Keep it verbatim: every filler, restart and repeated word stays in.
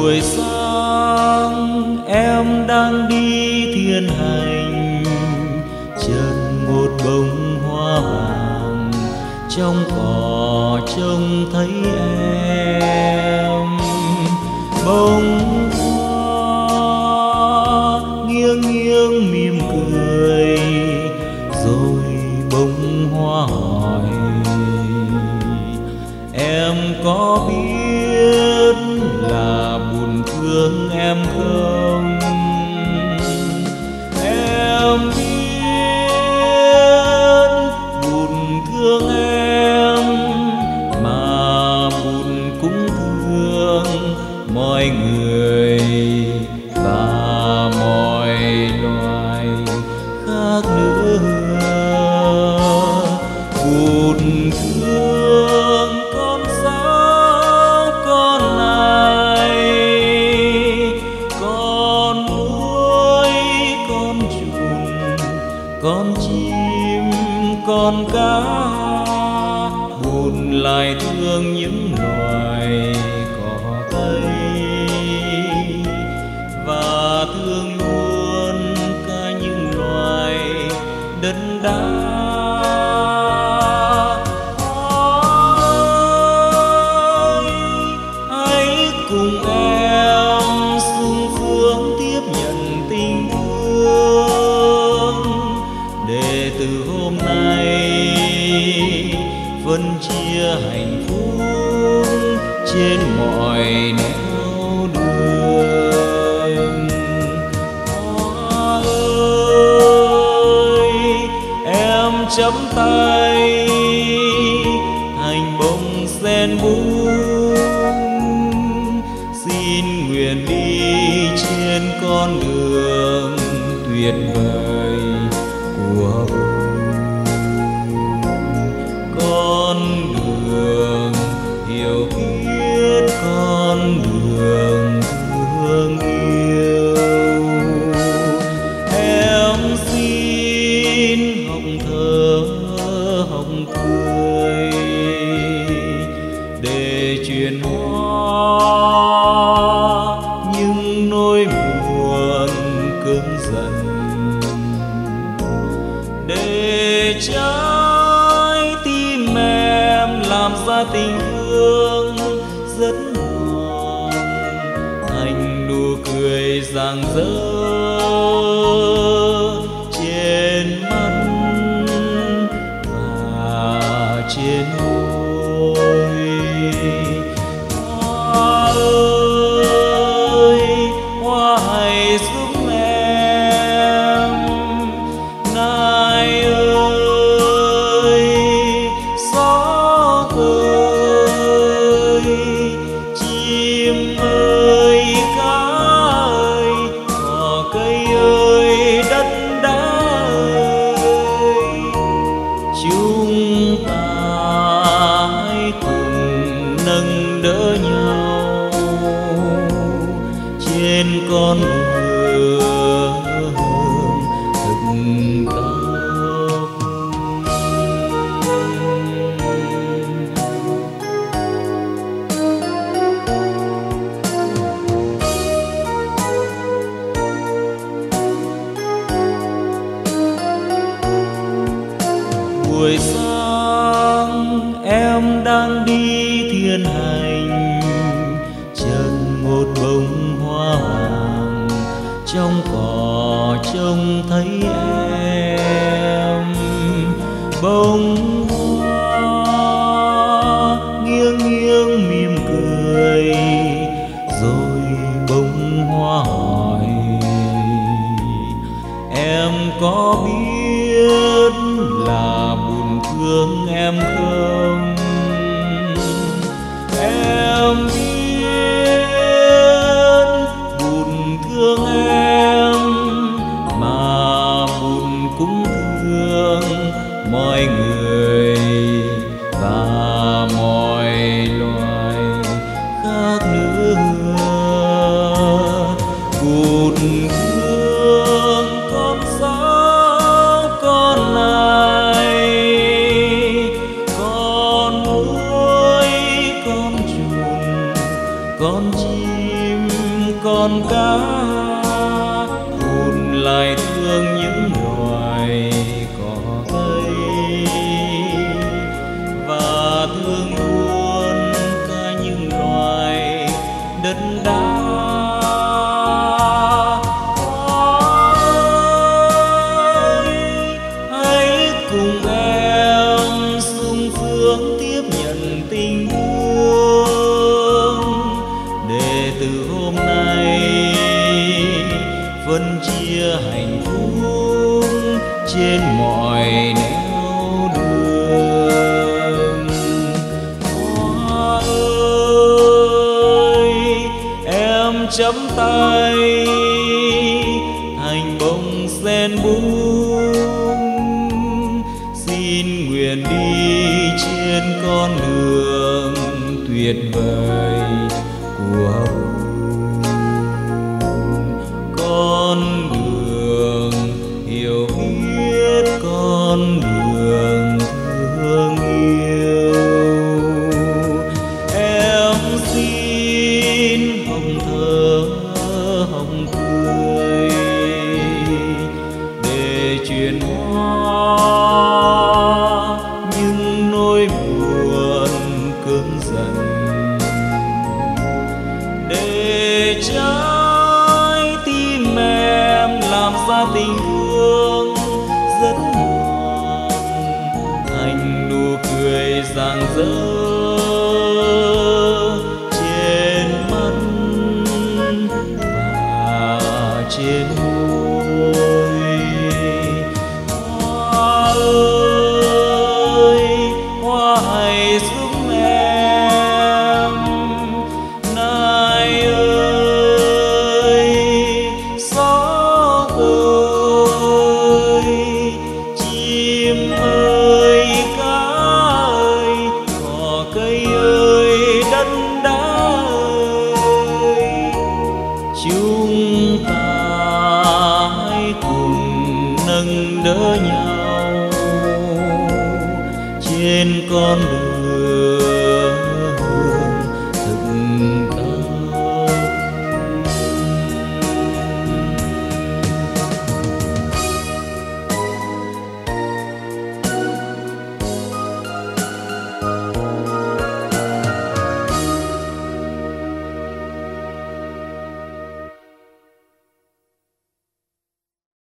Buổi sáng em đang đi thiên hành, chợt một bông hoa vàng trong cỏ trông thấy em. Bông hoa nghiêng nghiêng mỉm cười, rồi bông hoa hỏi em có biết là buồn thương em không? Em biết buồn thương em, mà buồn cũng thương mọi người và mọi loài khác nữa. Buồn thương con sáo con này, con muỗi con trùng con chim con cá. Buồn lại thương những loài cỏ cây, và thương luôn cả những loài đất đá. Cùng em sung sướng tiếp nhận tình thương, để từ hôm nay phân chia hạnh phúc trên mọi nẻo đường. Hoa ơi, em chấm tay thành bông sen bung, xin nguyện đi trên con đường tuyệt vời của ông. Con đường hiểu biết, con đường thương yêu. Em xin hồng thở hồng cười, để truyền hoa những nỗi buồn cơn giận, để trái tim em làm ra tình thương rất ngon, thành nụ cười rạng rỡ trên mắt và trên môi. Hoa ơi, hoa hãy giúp em. Nai ơi, gió ơi, chim ơi, cá ơi, cỏ cây ơi, đất đá ơi, chúng ta hãy cùng nâng đỡ nhau trên con đường thực tập. Buổi sáng em đang đi thiên hành, chợt một bông hoa vàng trong cỏ trông thấy em. Bông hoa nghiêng nghiêng mỉm cười, rồi bông hoa hỏi em có biết là buồn thương em không? Em biết buồn thương em, mà buồn cũng thương mọi người và mọi loài khác nữa. Buồn thương con sáo con này, con muỗi con trùng con chim con cá hùn lại thương những loài cỏ cây và thương luôn cả những loài đất đá. Hãy cùng em sung sướng tiếp nhận tình thương để từ hôm nay phân chia hạnh phúc trên mọi nẻo đường. Hoa ơi, em chấm tay thành bông sen bung, xin nguyện đi trên con đường tuyệt vời của con đường hiểu biết, con đường thương yêu. Em xin hồng thơ hồng cười để truyền hóa những nỗi buồn cơn giận, để trái tim em làm ra tình thương rất ngọt thành nụ cười rạng rỡ